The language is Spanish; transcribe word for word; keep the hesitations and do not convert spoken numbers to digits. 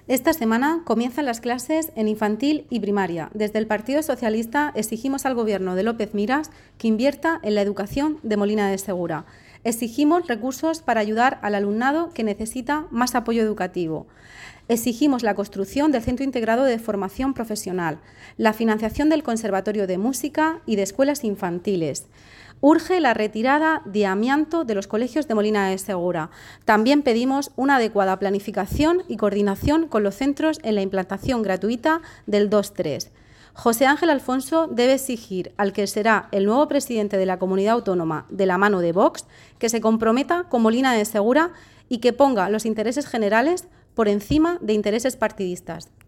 Esta semana comienzan las clases en infantil y primaria. Desde el Partido Socialista exigimos al Gobierno de López Miras que invierta en la educación de Molina de Segura. Exigimos recursos para ayudar al alumnado que necesita más apoyo educativo. Exigimos la construcción del Centro Integrado de Formación Profesional, la financiación del Conservatorio de Música y de escuelas infantiles. Urge la retirada de amianto de los colegios de Molina de Segura. También pedimos una adecuada planificación y coordinación con los centros en la implantación gratuita del dos tres. José Ángel Alfonso debe exigir al que será el nuevo presidente de la Comunidad Autónoma de la mano de Vox que se comprometa con Molina de Segura y que ponga los intereses generales por encima de intereses partidistas.